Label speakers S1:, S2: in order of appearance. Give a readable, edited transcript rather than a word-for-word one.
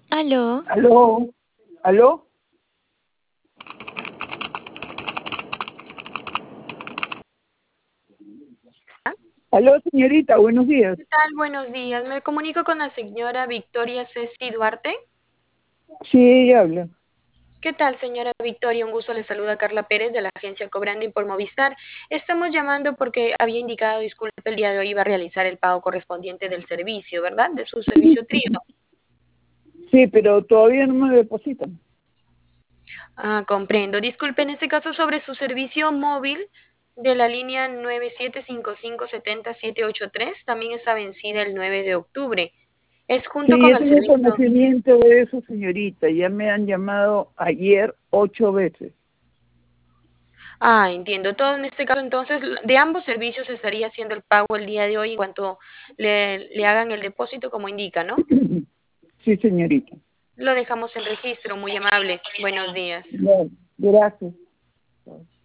S1: Aló.
S2: Aló, aló, aló, señorita, buenos días.
S1: ¿Qué tal? Buenos días. Me comunico con la señora Victoria Ceci Duarte.
S2: Sí, ella habla.
S1: ¿Qué tal, señora Victoria? Un gusto. Le saluda Carla Pérez de la agencia Cobranding por Movistar. Estamos llamando porque había indicado, disculpe, el día de hoy iba a realizar el pago correspondiente del servicio, ¿verdad? De su servicio trío.
S2: Sí, pero todavía no me depositan.
S1: Ah, comprendo. Disculpe, en este caso sobre su servicio móvil de la línea 975570-783, también está vencida el 9 de octubre. Es junto
S2: Sí,
S1: con
S2: yo
S1: el
S2: tengo
S1: servicio.
S2: conocimiento de eso, señorita. Ya me han llamado ayer 8 veces.
S1: Ah, entiendo. Todo en este caso, entonces, de ambos servicios estaría haciendo el pago el día de hoy en cuanto le hagan el depósito como indica, ¿no?
S2: Sí, señorita.
S1: Lo dejamos en registro, muy amable. Buenos días.
S2: Bueno, gracias.